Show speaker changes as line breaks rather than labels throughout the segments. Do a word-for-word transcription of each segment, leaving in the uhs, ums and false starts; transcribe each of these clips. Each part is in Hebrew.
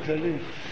כללי.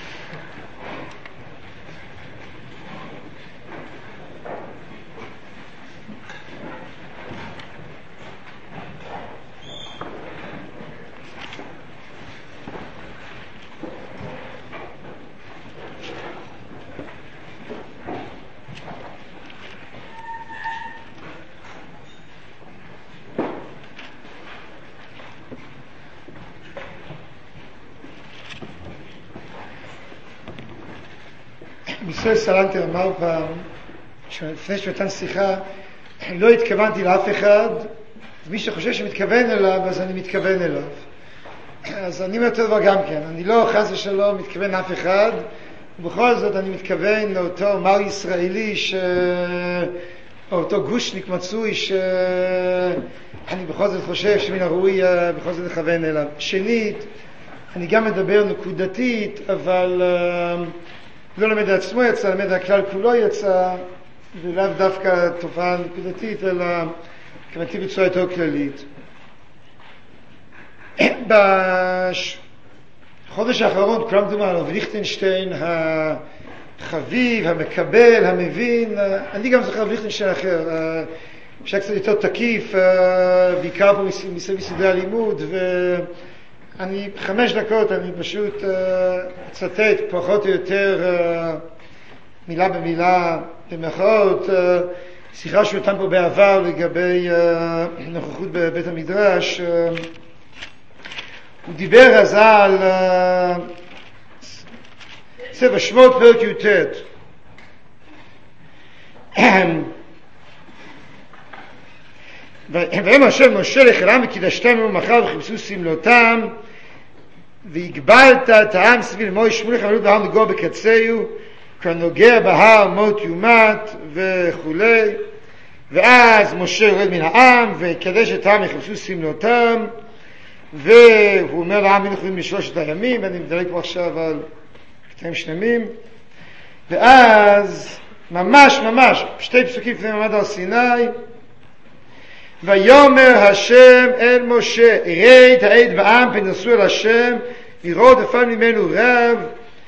מיסוי סלנטר אמר פעם, לפני שנתן שיחה, לא התכוונתי לאף אחד, ומי שחושב שמתכוון אליו, אז אני מתכוון אליו. אז אני אומר אותו דבר גם כן, אני לא חס ושלום מתכוון לאף אחד, ובכל זאת אני מתכוון לאותו מר ישראלי, ש... או אותו גושניק מצוי, שאני בכל זאת חושב שמן הראוי בכל זאת לכוון אליו. שנית, אני גם מדבר נקודתית, אבל לא למד עצמו יצא, למד הכלל כולו יצא, ולאו דווקא תופעה נקודתית, אלא כמתי בצורה יותר כללית. בחודש האחרון כולם מדומה על ליכטנשטיין החביב, המקבל, המבין. אני גם זוכר ליכטנשטיין אחר, שהיה קצת יותר תקיף, בעיקר פה מסביב סדרי הלימוד, ואני חמש דקות אני פשוט אצטט פחות או יותר מילה במילה במחאות, שיחה שאותם פה בעבר לגבי נוכחות בבית המדרש. הוא דיבר אז על ספר שמות פרק י"ט. ויאמר השם משה לכלם וקידשתם ומחר וחיפשו סמלותם והגבלת את העם סביב מוי שמוליך עמלות בהר נגוע בקצהו כנוגע בהר מות יומת וכולי. ואז משה יורד מן העם ויקדש את העם וחיפשו סמלותם, והוא אומר לעם מי יכולים לשלושת הימים, ואני מדלג פה עכשיו על קטעים שלמים. ואז ממש ממש שתי פסוקים לפני מעמד הר סיני, ויאמר השם אל משה ראה את העד בעם פן נסו אל השם לראות אפל ממנו רב,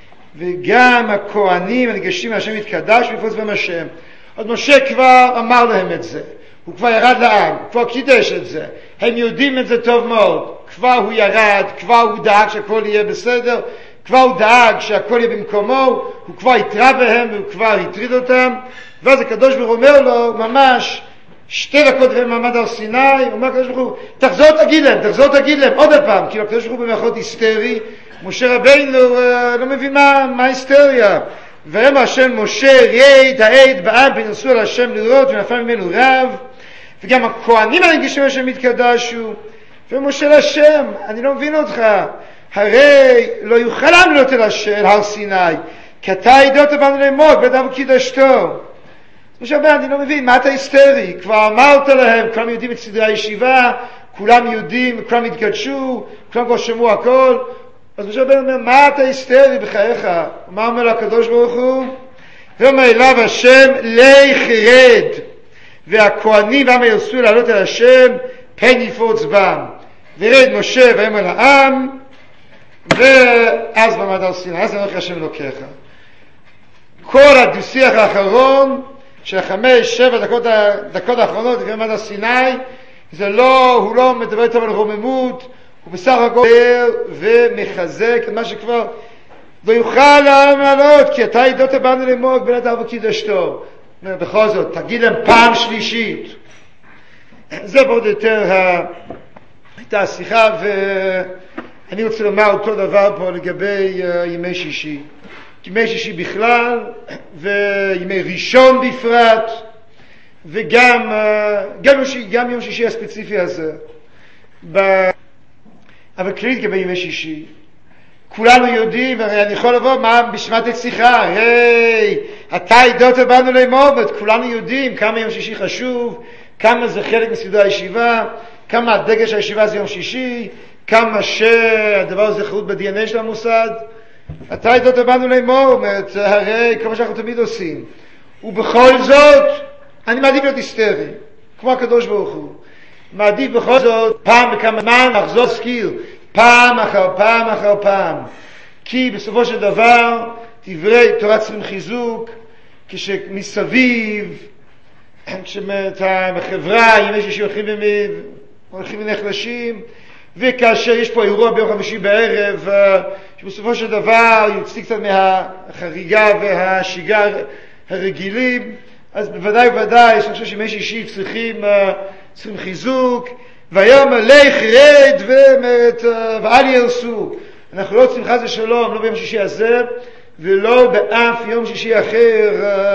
וגם הכהנים הניגשים להשם יתקדש ולפרוץ בהם השם. אז משה כבר אמר להם את זה, הוא כבר ירד לעם, הוא כבר קידש את זה, הם יודעים את זה טוב מאוד, כבר הוא ירד, כבר הוא דאג שהכל יהיה בסדר, כבר הוא דאג שהכל יהיה במקומו, הוא כבר התרע בהם והוא כבר הטריד אותם. ואז הקדוש ברוך הוא אומר לו ממש שתי דקות לפני מעמד הר סיני, הוא אומר הקדוש ברוך הוא תחזור תגיד להם, תחזור תגיד להם עוד הפעם, כאילו הקדוש ברוך הוא במערכות היסטרי. משה רבינו לא מבין מה, מה היסטריה. ויאמר השם משה ראה את העד בעם פן נסו אל השם לראות ונפל ממנו רב, וגם הכהנים הניגשים להשם יתקדשו. ומשה להשם, אני לא מבין אותך, הרי לא יוכל לעמלות אל הר סיני, כי אתה עדות בנו לאמור בדם וקידשתו. משה רבנו, אני לא מבין, מה אתה היסטרי? כבר אמרת להם, כולם יודעים את סדרי הישיבה, כולם יודעים, כולם התקדשו, כולם כבר שמעו הכל. אז משה רבנו אומר, מה אתה היסטרי בחייך? מה אומר לקדוש ברוך הוא? ואומר אליו השם, לך רד, והכהנים והעם ירצו לעלות אל השם, פן יפרוץ בם. וירד משה ויאמר לעם, ואז במעמד הר סיני, אז אנוכי השם אלוקיך. כל הדו-שיח האחרון של החמש, שבע דקות, דקות האחרונות לפני מעמד הר סיני, זה לא, הוא לא מדבר איתם על רוממות, הוא בסך הכל ומחזק את מה שכבר לא יוכל לעלות, כי אתה עדות בנו לאמור בין הדר וקידשתו. בכל זאת, תגיד להם פעם שלישית. זה מאוד יותר הייתה השיחה, ואני רוצה לומר אותו דבר פה לגבי ימי שישי. ימי שישי בכלל, וימי ראשון בפרט, וגם גם, גם יום שישי הספציפי הזה. אבל כללית לגבי ימי שישי. כולנו יודעים, הרי אני יכול לבוא מה בשמת השיחה, היי, אתה עדות בנו לאמור, כולנו יודעים כמה יום שישי חשוב, כמה זה חלק מסדרי הישיבה, כמה הדגל של הישיבה זה יום שישי, כמה שהדבר הזה חרוט ב-די אן איי של המוסד. אתה עדות בנו לאמור, אומרת, הרי כמו שאנחנו תמיד עושים. ובכל זאת, אני מעדיף להיות היסטרי, כמו הקדוש ברוך הוא. מעדיף בכל זאת, פעם בכמה זמן, לחזור סקיר, פעם אחר פעם אחר פעם. כי בסופו של דבר דברי תורה צריכים חיזוק, כשמסביב, כשבחברה, אם יש אישי הולכים ונחלשים, וכאשר יש פה אירוע ביום חמישי בערב, שבסופו של דבר יוצאים קצת מהחריגה והשיגה הרגילים, אז בוודאי ובוודאי, שאני חושב שאם יש אישי צריכים, צריכים חיזוק, והיום לך רד ואל ירסו. אנחנו לא צריכים חס ושלום, לא ביום שישי הזה, ולא באף יום שישי אחר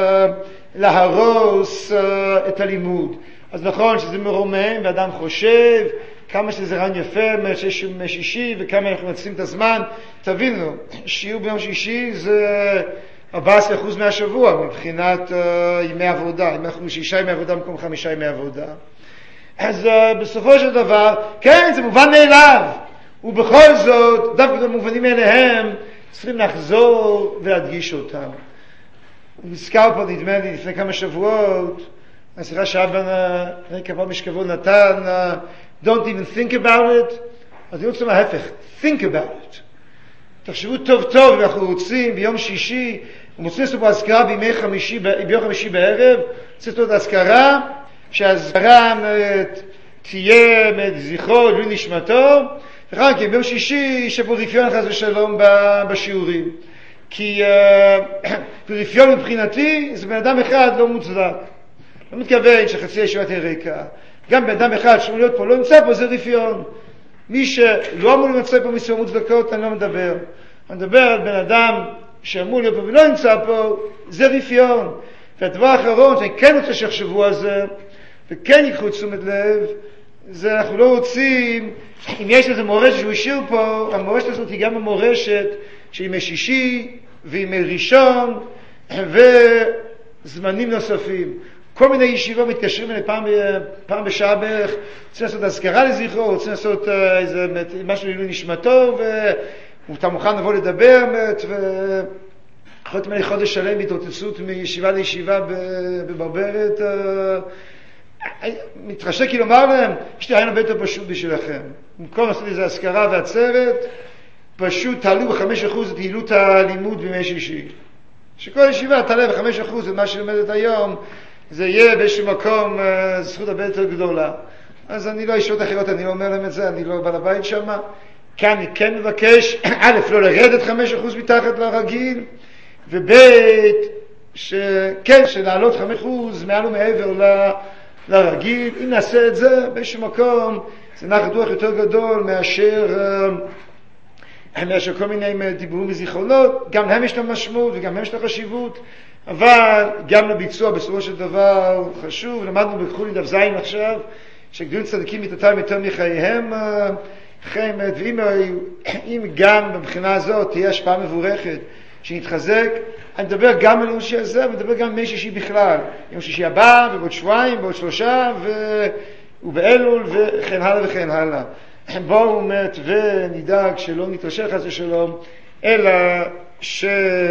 להרוס את הלימוד. אז נכון שזה מרומם, ואדם חושב כמה שזה רעיון יפה שיש שישי, וכמה אנחנו מנצלים את הזמן. תבינו, שיעור ביום שישי זה ארבעה עשר אחוז מהשבוע מבחינת uh, ימי עבודה. אם אנחנו שישה ימי עבודה במקום חמישה ימי עבודה. אז uh, בסופו של דבר, כן, זה מובן מאליו. ובכל זאת, דווקא במובנים מאליהם, צריכים לחזור ולהדגיש אותם. נזכר פה, נדמה לי, לפני כמה שבועות, השיחה שאבא קבע משכבו נתן, uh, don't even think about it. אז אני רוצה מההפך, think about it. תחשבו טוב טוב, אם אנחנו רוצים ביום שישי, אנחנו רוצים לעשות פה הזכרה בימי חמישי, ביום חמישי בערב, צריך לעשות הזכרה, שהזכרה תהיה זכרו, לא נשמתו, וכן, כי ביום שישי יש פה רפיון חס ושלום בשיעורים. כי רפיון מבחינתי, זה בן אדם אחד לא מוצדק. לא מתכוון שחצי הישיבה תהיה ריקה. גם בן אדם אחד שאמור להיות פה, לא נמצא פה, זה רפיון. מי שלא אמור למצוא פה מסיבות מוצדקות, אני לא מדבר. אני מדבר על בן אדם שאמור להיות פה ולא נמצא פה, זה רפיון. והדבר האחרון, שאני כן רוצה שיחשבו על זה, וכן יקחו תשומת לב, זה אנחנו לא רוצים, אם יש איזה מורשת שהוא השאיר פה, המורשת הזאת היא גם המורשת שימי שישי וימי ראשון וזמנים נוספים. כל מיני ישיבות מתקשרים אליי פעם, פעם בשעה בערך, רוצים לעשות הזכרה לזכרו, רוצים לעשות איזה, משהו לעילוי נשמתו, ואתה מוכן לבוא לדבר, ויכולת ממני חודש שלם בהתרוצצות מישיבה לישיבה בברברת, מתחשק כי לומר להם, יש לי רעיון הרבה יותר פשוט בשבילכם. במקום לעשות איזה הזכרה ועצרת, פשוט תעלו בחמש אחוז את יעילות הלימוד בימי שישי. שכל ישיבה תעלה בחמש אחוז את מה שלומדת היום, זה יהיה באיזשהו מקום זכות הרבה יותר גדולה. אז אני לא ישיבות אחרות, אני לא אומר להם את זה, אני לא בעל הבית שם. כאן אני כן מבקש, א', לא לרדת חמש אחוז מתחת לרגיל, וב', שכן, שלעלות חמש אחוז מעל ומעבר ל... לרגיל. אם נעשה את זה באיזשהו מקום, זה נחת רוח יותר גדול מאשר, מאשר כל מיני דיבורים וזיכרונות. גם להם יש את המשמעות וגם להם יש את החשיבות, אבל גם לביצוע בסופו של דבר חשוב. למדנו בקחו לי דף זין עכשיו, שגדולים צדיקים מתתם יותר מחייהם חיימת, ואם אם גם בבחינה הזאת תהיה השפעה מבורכת שנתחזק, אני מדבר גם על יום שישי הזה, ואני מדבר גם על יום שישי בכלל. יום שישי הבא, ובעוד שבועיים, בעוד שלושה, ו... ובאלול, וכן הלאה וכן הלאה. בואו אומרת, ונדאג שלא נתרשך חס ושלום, אלא ש...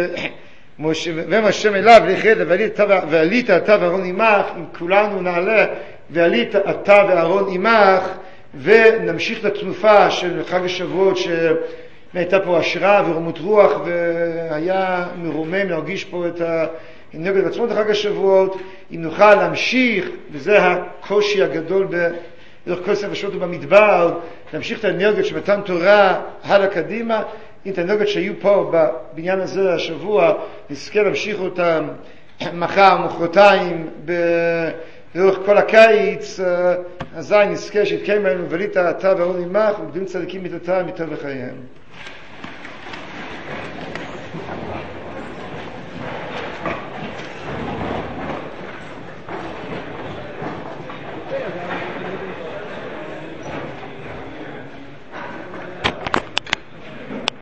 ומשה אליו לכרד, ועלית אתה ואהרון עמך, אם כולנו נעלה, ועלית אתה ואהרון עמך, ונמשיך את התנופה של חג השבועות, ש... הייתה פה השראה ורומות רוח, והיה מרומם להרגיש פה את האנרגיות עצמות לחג השבועות. אם נוכל להמשיך, וזה הקושי הגדול בדרך כל ספר שבועות במדבר, להמשיך את האנרגיות של מתן תורה הלאה קדימה. אם את האנרגיות שהיו פה בבניין הזה השבוע, נזכה להמשיך אותם מחר, מחרתיים, לאורך כל הקיץ, אזי נזכה שיתקיים עלינו ולית אתה ואהרון עמך, וגדולים צדיקים מתתה מתו לחייהם.